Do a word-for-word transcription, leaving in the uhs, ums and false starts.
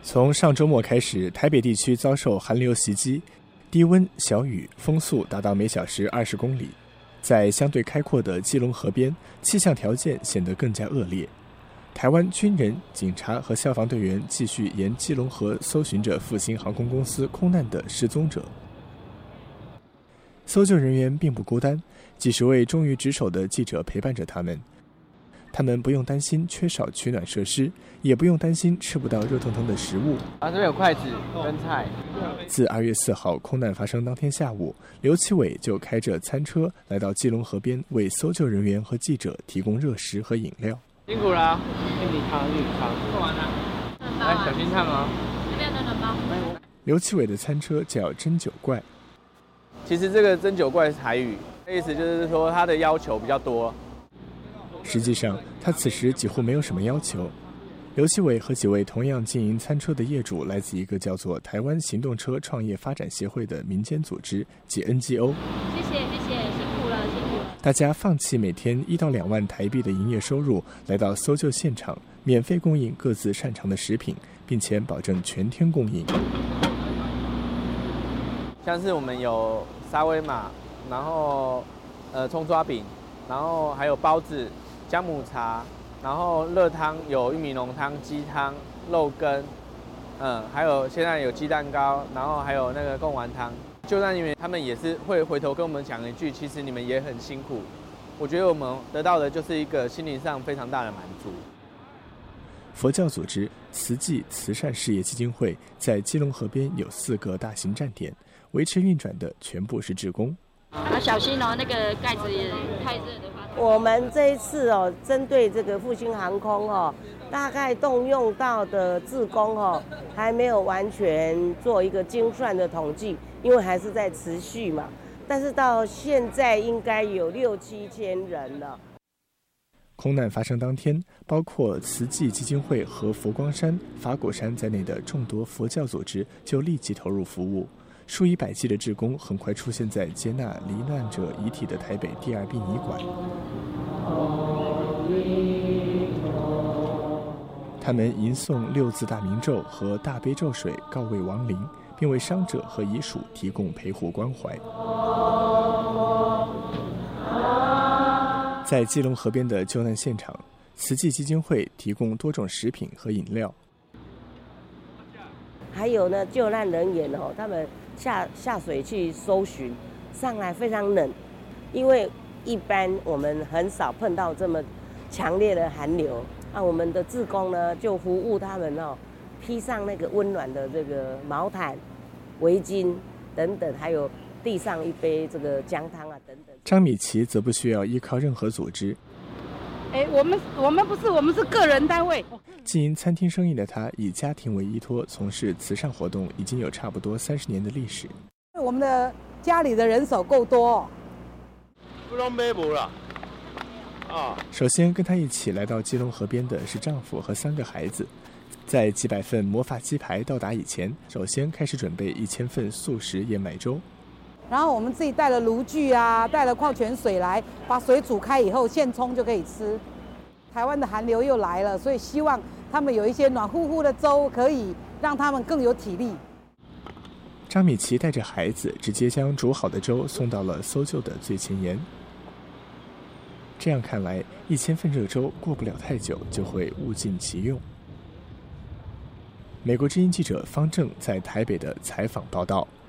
从上周末开始，台北地区遭受寒流袭击，低温、小雨，风速达到每小时二十公里。在相对开阔的基隆河边，气象条件显得更加恶劣。台湾军人、警察和消防队员继续沿基隆河搜寻着复兴航空公司空难的失踪者。搜救人员并不孤单，几十位忠于职守的记者陪伴着他们。他们不用担心缺少取暖设施，也不用担心吃不到热腾腾的食物。 啊，这边有筷子跟菜。 自二月四号空难发生当天下午，刘启伟就开着餐车来到基隆河边，为搜救人员和记者提供热食和饮料。 辛苦了，玉米汤、玉米汤，做完了。来，小心烫哦。 这边有暖包。 刘启伟的餐车叫针灸怪。 其实这个针灸怪是台语，意思就是说他的要求比较多。 实际上，他此时几乎没有什么要求。刘启伟和几位同样经营餐车的业主来自一个叫做台湾行动车创业发展协会的民间组织及 N G O。 谢谢谢谢，辛苦了辛苦了。 大家放弃每天一到两万台币的营业收入，来到搜救现场，免费供应各自擅长的食品，并且保证全天供应。 像是我们有沙威玛，然后呃葱抓饼，然后还有包子。姜母茶，然后热汤有玉米浓汤、鸡汤、肉羹，嗯，还有现在有鸡蛋糕，然后还有那个贡丸汤。救难人员他们也是会回头跟我们讲一句，其实你们也很辛苦。我觉得我们得到的就是一个心灵上非常大的满足。 佛教组织慈济慈善事业基金会在基隆河边有四个大型站点，维持运转的全部是志工。 啊，小心哦，那个盖子也太热的话。 我们这一次哦，针对这个复兴航空哦，大概动用到的志工哦，还没有完全做一个精算的统计，因为还是在持续嘛。但是到现在应该有六七千人了。 空难发生当天，包括慈济基金会和佛光山、法鼓山在内的众多佛教组织就立即投入服务。数以百计的志工很快出现在接纳罹难者遗体的台北第二殡仪馆。他们吟诵六字大明咒和大悲咒水告慰亡灵，并为伤者和遗属提供陪护关怀。在基隆河边的救难现场，慈济基金会提供多种食品和饮料。 还有呢，救难人员哦，他们下下水去搜寻，上来非常冷，因为一般我们很少碰到这么强烈的寒流。那、啊、我们的志工呢，就服务他们哦，披上那个温暖的这个毛毯、围巾等等，还有递上一杯这个姜汤啊等等。 张米琪则不需要依靠任何组织。 哎，我们我们不是，我们是个人单位。 经营餐厅生意的他，以家庭为依托，从事慈善活动已经有差不多三十年的历史。 我们的家里的人手够多， 不能买不了。啊！ 首先跟他一起来到基隆河边的是丈夫和三个孩子。在几百份魔法鸡排到达以前，首先开始准备一千份素食燕麦粥。 然后我们自己带了炉具啊，带了矿泉水来，把水煮开以后现冲就可以吃。台湾的寒流又来了，所以希望他们有一些暖乎乎的粥，可以让他们更有体力。 张米琪带着孩子直接将煮好的粥送到了搜救的最前沿。这样看来，一千份热粥过不了太久就会物尽其用。美国之音记者方正在台北的采访报道。